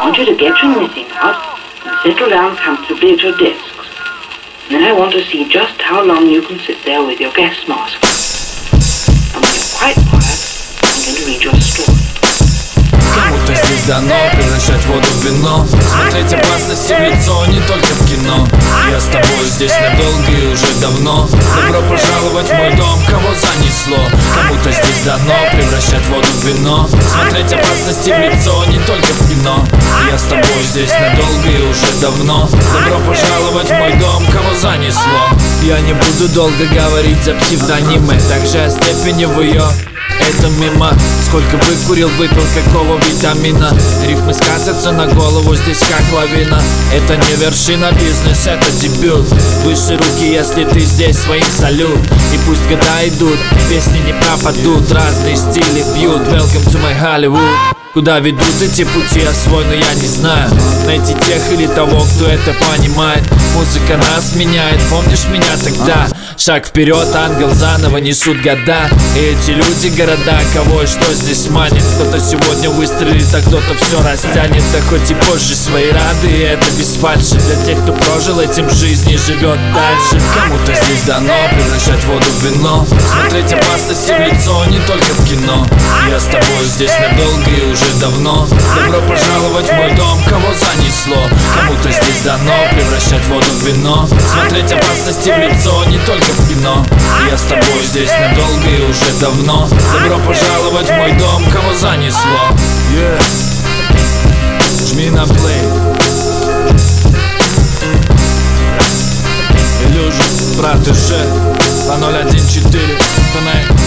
want you to get your knitting out and settle down comfortably at your desks. And then I want to see just how long you can sit there with your gas mask. And when you're quite quiet, I'm going to read your story. Кому-то здесь дано превращать воду в вино, смотреть опасности в лицо, не только в кино. Я с тобой здесь надолго и уже давно. Добро пожаловать в мой дом, кого занесло. Кому-то здесь дано превращать воду в вино, смотреть опасности в лицо, не только в кино. Я с тобой здесь надолго и уже давно. Добро пожаловать в мой дом, кого занесло. Я не буду долго говорить за псевдонимы, также о степени в ее. Это мимо. Сколько выкурил, выпил какого витамина. Рифмы скатятся на голову здесь как лавина. Это не вершина, бизнес, это дебют. Выше руки, если ты здесь, своим салют. И пусть года идут, песни не пропадут. Разные стили бьют. Welcome to my Hollywood. Куда ведут эти пути, я свой, но я не знаю. Найти тех или того, кто это понимает. Музыка нас меняет, помнишь меня тогда? Шаг вперед, ангел заново несут года. И эти люди, города, кого и что здесь манит. Кто-то сегодня выстрелит, а кто-то все растянет. Да хоть и позже свои рады, и это без фальши. Для тех, кто прожил этим жизнь и живет дальше. Кому-то здесь дано превращать воду в вино, смотреть опасности в лицо, не только в кино. Я с тобой здесь надолго и уже давно. Добро пожаловать в мой дом, кого занесло. Кому-то здесь дано превращать воду в вино, смотреть опасности в лицо, не только в кино. Я с тобой здесь надолго и уже давно. Добро пожаловать в мой дом, кого занесло. Жми на плей. Illusion, Протеже 2014, Тонай.